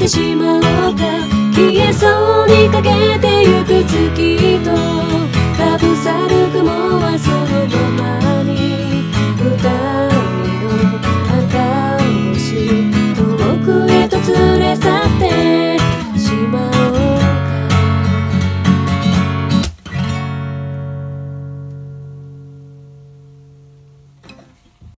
てしまった。消えそうにかけてゆく月とかぶさる雲はそのまま